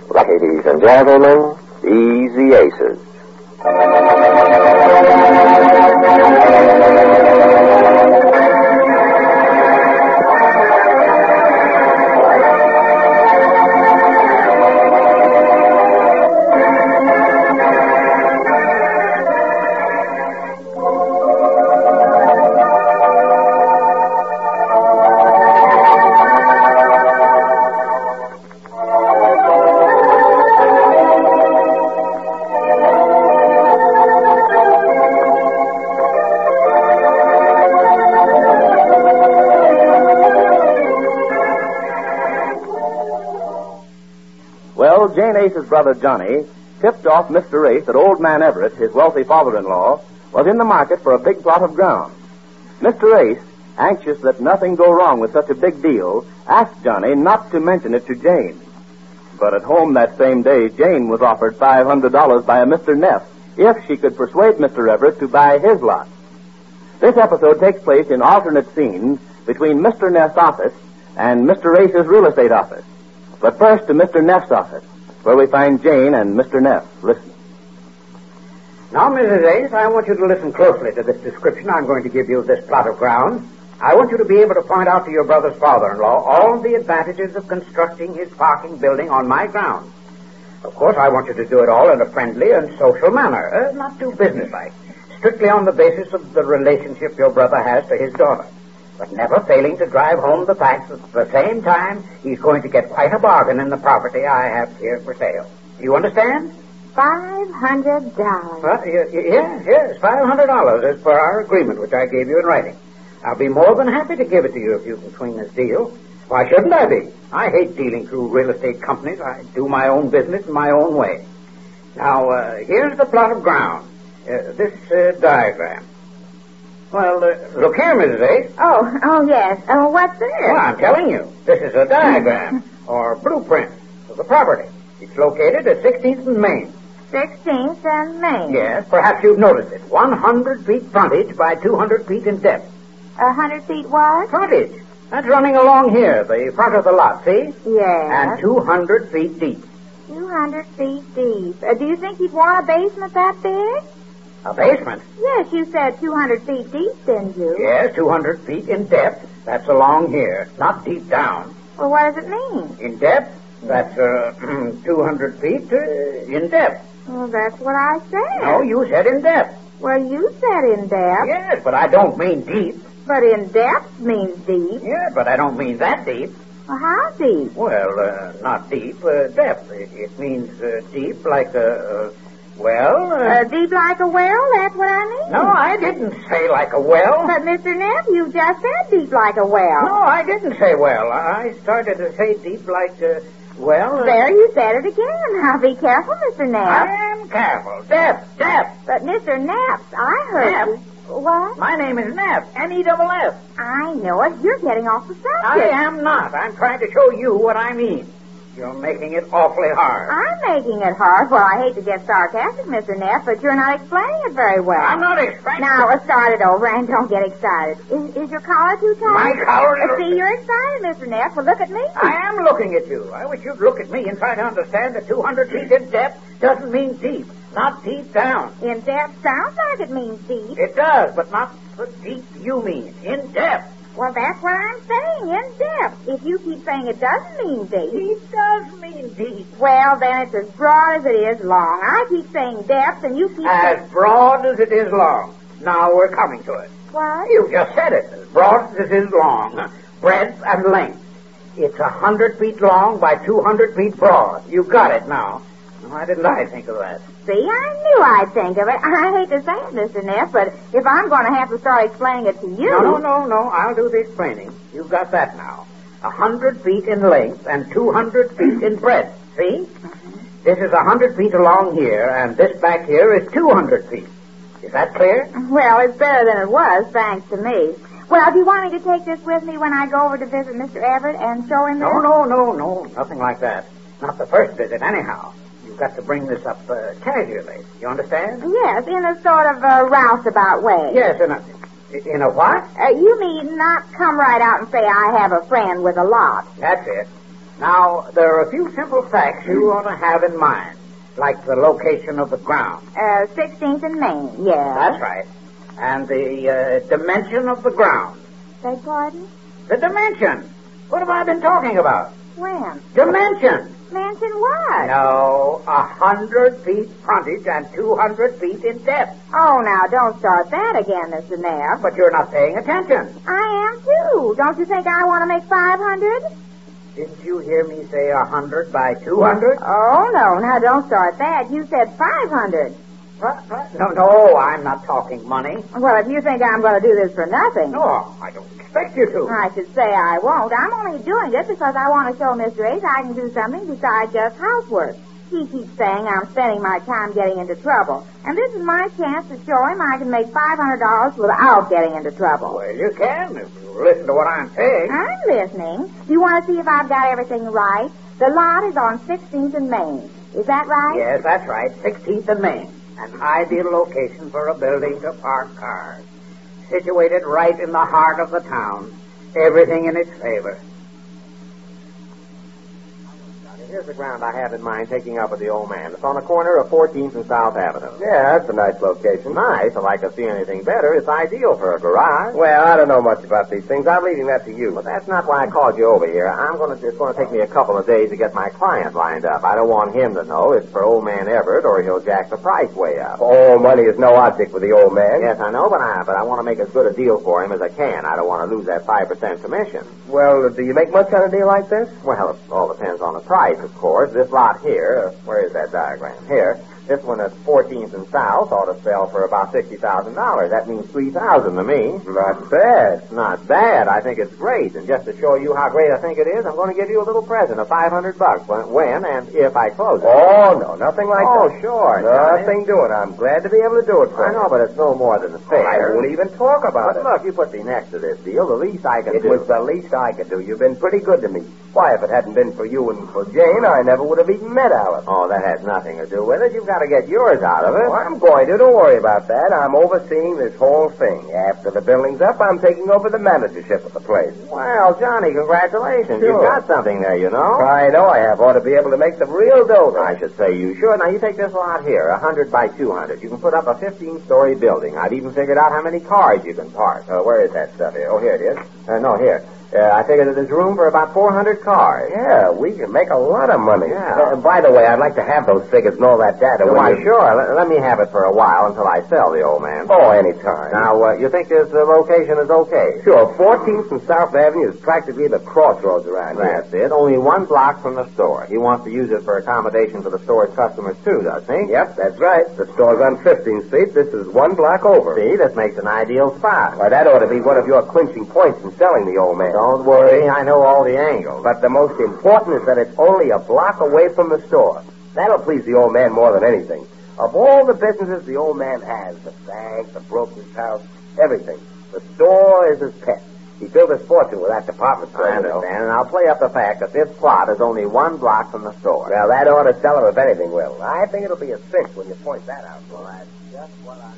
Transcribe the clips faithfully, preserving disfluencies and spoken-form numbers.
Ladies and gentlemen, Easy Aces. Well, Jane Ace's brother Johnny tipped off Mister Ace that old man Everett, his wealthy father-in-law, was in the market for a big plot of ground. Mister Ace, anxious that nothing go wrong with such a big deal, asked Johnny not to mention it to Jane. But at home that same day, Jane was offered five hundred dollars by a Mister Neff if she could persuade Mister Everett to buy his lot. This episode takes place in alternate scenes between Mister Neff's office and Mister Ace's real estate office. But first to Mister Neff's office, where we find Jane and Mister Neff listening. Now, Missus Ace, I want you to listen closely to this description I'm going to give you of this plot of ground. I want you to be able to point out to your brother's father-in-law all the advantages of constructing his parking building on my grounds. Of course, I want you to do it all in a friendly and social manner, uh, not too businesslike, strictly on the basis of the relationship your brother has to his daughter, but never failing to drive home the fact that at the same time he's going to get quite a bargain in the property I have here for sale. Do you understand? Five hundred dollars. Well, y- y- yes, yes, five hundred dollars as per our agreement, which I gave you in writing. I'll be more than happy to give it to you if you can swing this deal. Why shouldn't I be? I hate dealing through real estate companies. I do my own business in my own way. Now, uh, here's the plot of ground. Uh, this uh, diagram. Well, uh, look here, Missus Ace. Oh, oh, yes. Oh, what's this? Well, I'm telling you, this is a diagram, or blueprint, of the property. It's located at sixteenth and Main. sixteenth and Main. Yes, perhaps you've noticed it. one hundred feet frontage by two hundred feet in depth. A hundred feet wide? Frontage. That's running along here, the front of the lot, see? Yes. And two hundred feet deep. two hundred feet deep. Uh, do you think you'd want a basement that big? A basement? Yes, you said two hundred feet deep, didn't you? Yes, two hundred feet in depth. That's along here, not deep down. Well, what does it mean? In depth? That's uh, two hundred feet uh, in depth. Well, that's what I said. No, you said in depth. Well, you said in depth. Yes, but I don't mean deep. But in depth means deep. Yeah, but I don't mean that deep. Well, how deep? Well, uh, not deep, uh, depth. It, it means uh, deep like a, uh, well... Uh, uh, deep like a well, that's what I mean. No, I didn't say like a well. But, Mister Neff, you just said deep like a well. No, I didn't say well. I started to say deep like, uh, well... Uh, there, you said it again. Now, be careful, Mister Neff. I am careful. Depth, depth. But, Mister Neff, I heard Neff? you... What? My name is Neff, N E F F. I know it. You're getting off the subject. I am not. I'm trying to show you what I mean. You're making it awfully hard. I'm making it hard. Well, I hate to get sarcastic, Mister Neff, but you're not explaining it very well. I'm not explaining... Now, let's start it over and don't get excited. Is, is your collar too tight? My collar is... Uh, see, you're excited, Mister Neff. Well, look at me. I am looking at you. I wish you'd look at me and try to understand that two hundred feet in depth doesn't mean deep. Not deep down. In depth sounds like it means deep. It does, but not the deep you mean. In depth. Well, that's what I'm saying, in depth. If you keep saying it doesn't mean deep. It does mean deep. Well, then it's as broad as it is long. I keep saying depth, and you keep As saying... broad as it is long. Now we're coming to it. What? You just said it. As broad as it is long. Breadth and length. It's a hundred feet long by two hundred feet broad. You got it now. Why didn't I think of that? See, I knew I'd think of it. I hate to say it, Mister Neff, but if I'm going to have to start explaining it to you... No, no, no, no. I'll do the explaining. You've got that now. A hundred feet in length and two hundred feet in breadth. See? Mm-hmm. This is a hundred feet along here, and this back here is two hundred feet. Is that clear? Well, it's better than it was, thanks to me. Well, do you want me to take this with me when I go over to visit Mister Everett and show him this? No, no, no, no. Nothing like that. Not the first visit, anyhow. You've got to bring this up uh, casually. You understand? Yes, in a sort of uh, rouseabout way. Yes, in a... In a what? Uh, you mean not come right out and say I have a friend with a lot. That's it. Now, there are a few simple facts you ought to have in mind, like the location of the ground. Uh, sixteenth and Main, yeah. That's right. And the uh, dimension of the ground. Beg pardon? The dimension. What have I been talking about? When? Dimension. Mansion what? No, a hundred feet frontage and two hundred feet in depth. Oh, now, don't start that again, Mister Neff. But you're not paying attention. I am, too. Don't you think I want to make five hundred? Didn't you hear me say a hundred by two hundred? Oh, no. Now, don't start that. You said five hundred. What? What? No, no, I'm not talking money. Well, if you think I'm going to do this for nothing. No, I don't expect you to. I should say I won't. I'm only doing this because I want to show Mister Ace I can do something besides just housework. He keeps saying I'm spending my time getting into trouble. And this is my chance to show him I can make five hundred dollars without getting into trouble. Well, you can if you listen to what I'm saying. I'm listening. Do you want to see if I've got everything right? The lot is on sixteenth and Main. Is that right? Yes, that's right. sixteenth and Main. An ideal location for a building to park cars. Situated right in the heart of the town. Everything in its favor. Here's the ground I have in mind taking up with the old man. It's on the corner of fourteenth and South Avenue. Yeah, that's a nice location. Nice. If I could see anything better, it's ideal for a garage. Well, I don't know much about these things. I'm leaving that to you. But that's not why I called you over here. I'm going to. It's going to take me a couple of days to get my client lined up. I don't want him to know it's for old man Everett, or he'll jack the price way up. Oh, money is no object with the old man. Yes, I know, but I but I want to make as good a deal for him as I can. I don't want to lose that five percent commission. Well, do you make much on a deal like this? Well, it all depends on the price, of course. This lot here, uh, where is that diagram? Here. This one at fourteenth and South ought to sell for about sixty thousand dollars. That means three thousand dollars to me. Not bad. Not bad. I think it's great. And just to show you how great I think it is, I'm going to give you a little present of five hundred bucks when, when and if I close it. Oh, no, nothing like oh, that. Oh, sure. Nothing doing. I'm glad to be able to do it for I you. know, but it's no more than fair. I won't even talk about but it. Look, you put me next to this deal. The least I can It do. was the least I could do. You've been pretty good to me. Why, if it hadn't been for you and for Jane, I never would have even met Alice. Oh, that has nothing to do with it. You've got to get yours out of it. Oh, I'm going to. Don't worry about that. I'm overseeing this whole thing. After the building's up, I'm taking over the managership of the place. Well, Johnny, congratulations. Sure. You've got something there, you know. I know I have. Ought to be able to make some real dough. I should say you should. Now, you take this lot here, a hundred by two hundred. You can put up a fifteen-story building. I've even figured out how many cars you can park. Uh, where is that stuff here? Oh, here it is. Uh, no, here. Uh, I figured that there's room for about four hundred cars. Yeah, we can make a lot of money. Yeah. Uh, by the way, I'd like to have those figures and all that data. when Why, you... sure. Let, let me have it for a while until I sell the old man. Oh, anytime. Now, uh, you think this uh, location is okay? Sure. fourteenth and South Avenue is practically the crossroads around here. That's it. Only one block from the store. He wants to use it for accommodation for the store's customers, too, does he? Yep, that's right. The store's on fifteenth Street. This is one block over. See, this makes an ideal spot. Why, that ought to be one of your clinching points in selling the old man. Don't worry. I know all the angles. But the most important is that it's only a block away from the store. That'll please the old man more than anything. Of all the businesses the old man has, the bank, the broker's house, everything, the store is his pet. He built his fortune with that department store. I understand, and I'll play up the fact that this plot is only one block from the store. Well, that ought to sell him if anything will. I think it'll be a cinch when you point that out. Well, that's just what I...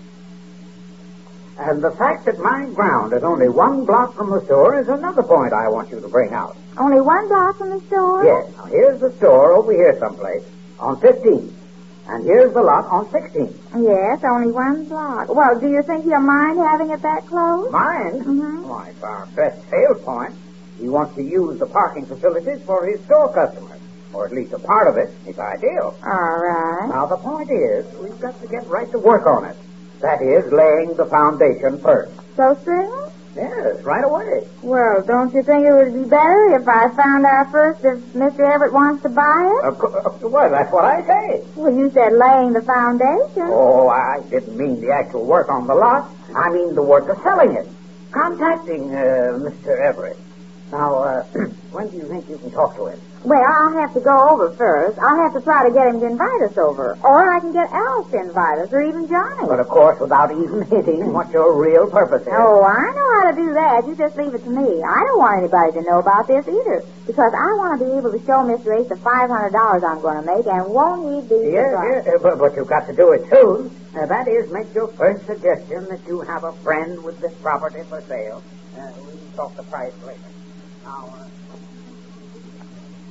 And the fact that my ground is only one block from the store is another point I want you to bring out. Only one block from the store? Yes. Now, here's the store over here someplace on fifteenth. And here's the lot on sixteenth. Yes, only one block. Well, do you think he'll mind having it that close? Mine? Mm-hmm. Why, it's our best sales point. He wants to use the parking facilities for his store customers. Or at least a part of it. It's ideal. All right. Now, the point is, we've got to get right to work on it. That is, laying the foundation first. So soon? Yes, right away. Well, don't you think it would be better if I found out first if Mister Everett wants to buy it? Of course, well, that's what I say. Well, you said laying the foundation. Oh, I didn't mean the actual work on the lot. I mean the work of selling it. Contacting uh, Mister Everett. Now, uh, when do you think you can talk to him? Well, I'll have to go over first. I'll have to try to get him to invite us over. Or I can get Alice to invite us, or even Johnny. But, of course, without even hinting what your real purpose is. Oh, I know how to do that. You just leave it to me. I don't want anybody to know about this either. Because I want to be able to show Mister Ace the five hundred dollars I'm going to make, and won't he be Yes, surprised? yes, but, but you've got to do it soon. Uh, that is, make your first suggestion that you have a friend with this property for sale. Uh, we can talk the price later. Now, uh...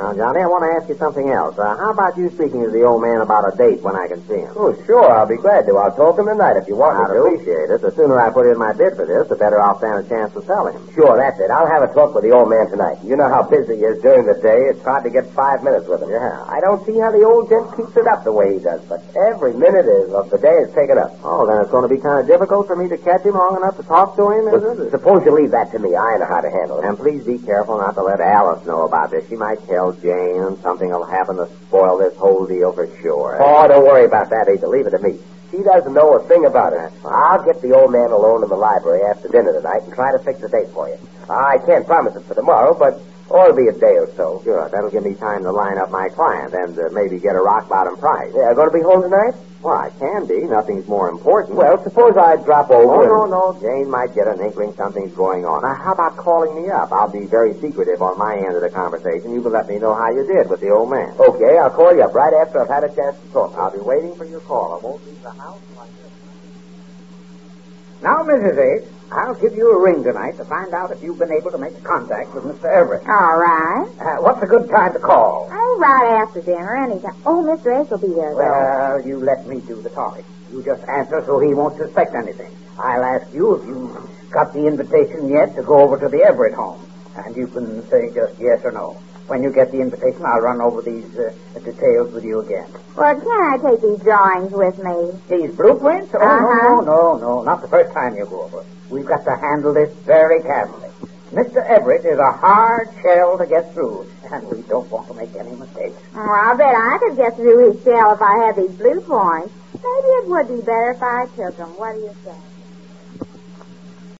Now, Johnny, I want to ask you something else. Uh, how about you speaking to the old man about a date when I can see him? Oh, sure. I'll be glad to. I'll talk to him tonight if you want I'd me to. appreciate it. The sooner I put in my bid for this, the better I'll stand a chance to sell him. Sure, that's it. I'll have a talk with the old man tonight. You know how busy he is during the day. It's hard to get five minutes with him. Yeah. I don't see how the old gent keeps it up the way he does, but every minute is of the day is taken up. Oh, then it's going to be kind of difficult for me to catch him long enough to talk to him, is Well, it? suppose you leave that to me. I know how to handle it. And please be careful not to let Alice know about this. She might tell Jane, and something will happen to spoil this whole deal for sure. Oh, don't worry about that either. Leave it to me. She doesn't know a thing about it. I'll get the old man alone in the library after dinner tonight and try to fix a date for you. I can't promise it for tomorrow, but oh, it'll be a day or so. Sure, that'll give me time to line up my client and uh, maybe get a rock-bottom price. Yeah, going to be home tonight? Well, I can be. Nothing's more important. Well, suppose I drop Oh, over. no, and... no. Jane might get an inkling something's going on. Now, how about calling me up? I'll be very secretive on my end of the conversation. You can let me know how you did with the old man. Okay, I'll call you up right after I've had a chance to talk. I'll be waiting for your call. I won't leave the house like this. Now, Missus H, I'll give you a ring tonight to find out if you've been able to make contact with Mister Everett. All right. Uh, what's a good time to call? Oh, right after dinner, anytime. Oh, Mister Ace will be there, though. Well, you let me do the talking. You just answer so he won't suspect anything. I'll ask you if you got the invitation yet to go over to the Everett home. And you can say just yes or no. When you get the invitation, I'll run over these uh, details with you again. Well, can I take these drawings with me? These blueprints? Oh, Uh-huh. no, no, no, not the first time you go over. We've got to handle this very carefully. Mister Everett is a hard shell to get through, and we don't want to make any mistakes. Oh, I'll bet I could get through his shell if I had these blue points. Maybe it would be better if I took them. What do you say?